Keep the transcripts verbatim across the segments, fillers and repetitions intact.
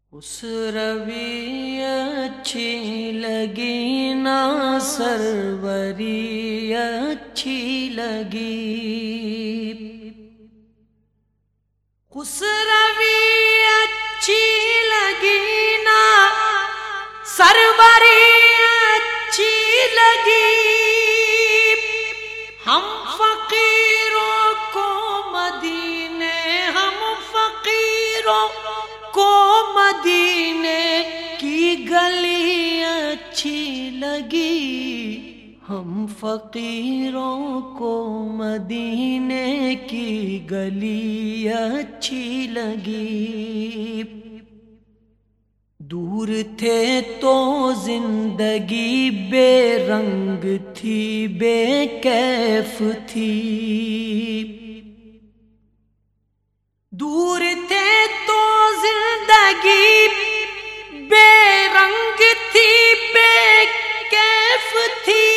اس روی اچھی لگی نا سروری اچھی لگی، اس روی اچھی لگی نا سروری اچھی لگی، ہم فقیروں کو مدینے ہم فقیروں کو مدینے کی گلی اچھی لگی، ہم فقیروں کو مدینے کی گلی اچھی لگی، دور تھے تو زندگی بے رنگ تھی بے کیف تھی، دور تھے تو زندگی بے رنگ تھی بے کیف تھی،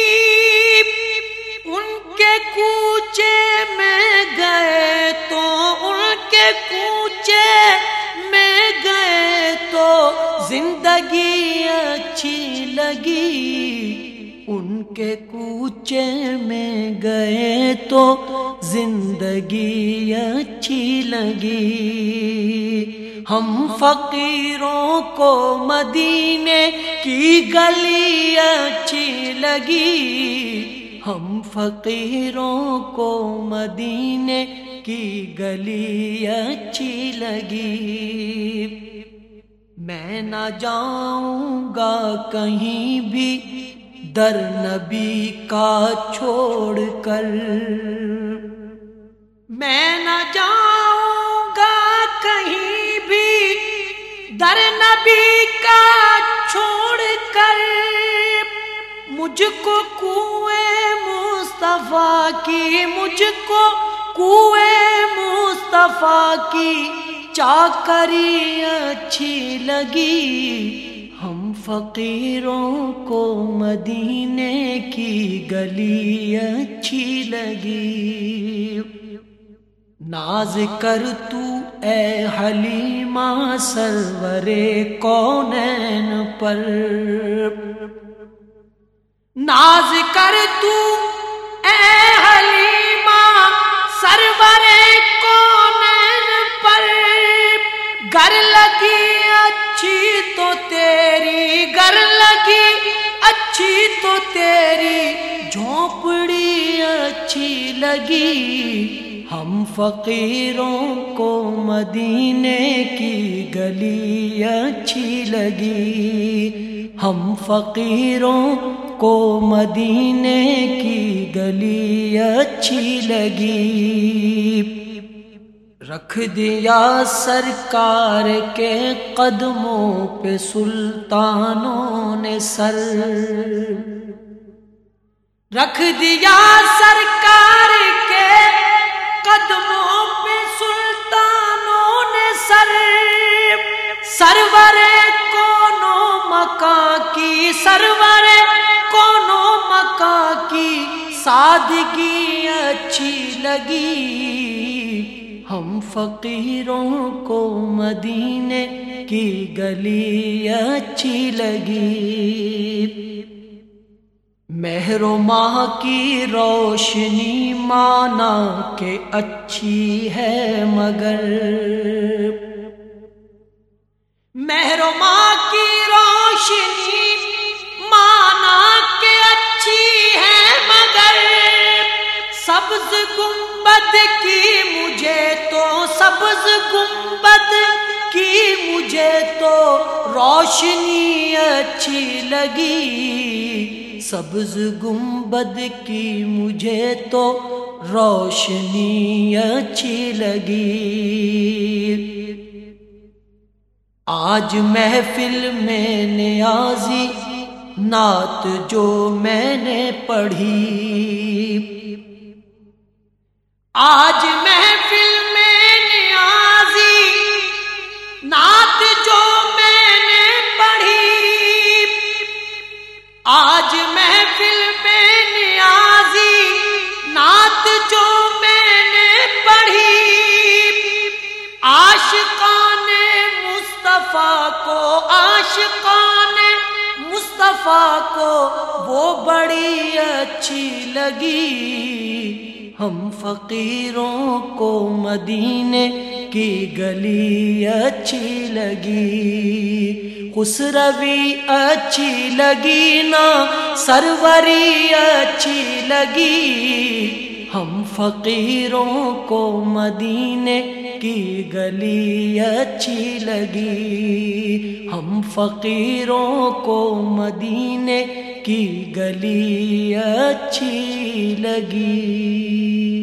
ان کے کوچے میں گئے تو ان کے کوچے میں گئے تو زندگی اچھی لگی، ان کے کوچے میں گئے تو زندگی اچھی لگی، ہم فقیروں کو مدینے کی گلی اچھی لگی، ہم فقیروں کو مدینے کی گلی اچھی لگی، میں نہ جاؤں گا کہیں بھی در نبی کا چھوڑ کر، میں نہ جاؤں گا کہیں بھی در نبی کا چھوڑ کر، مجھ کو کنویں مصطفیٰ کی مجھ کو کنویں مصطفیٰ کی چاکری اچھی لگی، ہم فقیروں کو مدینے کی گلی اچھی لگی، ناز کر تو اے حلیمہ سرور کونین پر، ناز کر تو اے حلیمہ سرور کونین پر، گر لگی اچھی تو تیری گر لگی اچھی تو تیری جھونپڑی اچھی لگی، ہم فقیروں کو مدینے کی گلی اچھی لگی، ہم فقیروں کو مدینے کی گلی اچھی لگی، رکھ دیا سرکار کے قدموں پہ سلطانوں نے سر، رکھ دیا سرکار کے قدموں پہ سلطانوں نے سر، سرور کونو مکان کی سرور کونو مکان کی سادگی اچھی لگی، ہم فقیروں کو مدینے کی گلی اچھی لگی، مہر و ماہ کی روشنی مانا کہ اچھی ہے مگر، مہر و ماہ کی روشنی مانا کہ اچھی ہے مگر، سبز گنبد کی مجھے تو سبز گنبد کی مجھے تو روشنی اچھی لگی، سبز گنبد کی مجھے تو روشنی اچھی لگی، آج محفل میں نیازی نعت جو میں نے پڑھی، آج محفل میں نیازی نعت جو میں نے پڑھی، آج محفل میں نیازی نعت جو میں نے پڑھی، عاشقان مصطفیٰ مصطفیٰ کو عاشقان مصطفیٰ کو وہ بڑی اچھی لگی، ہم فقیروں کو مدینے کی گلی اچھی لگی، خسروی اچھی لگی نا سروری اچھی لگی، ہم فقیروں کو مدینے کی گلی اچھی لگی، ہم فقیروں کو مدینے کی گلی اچھی لگی۔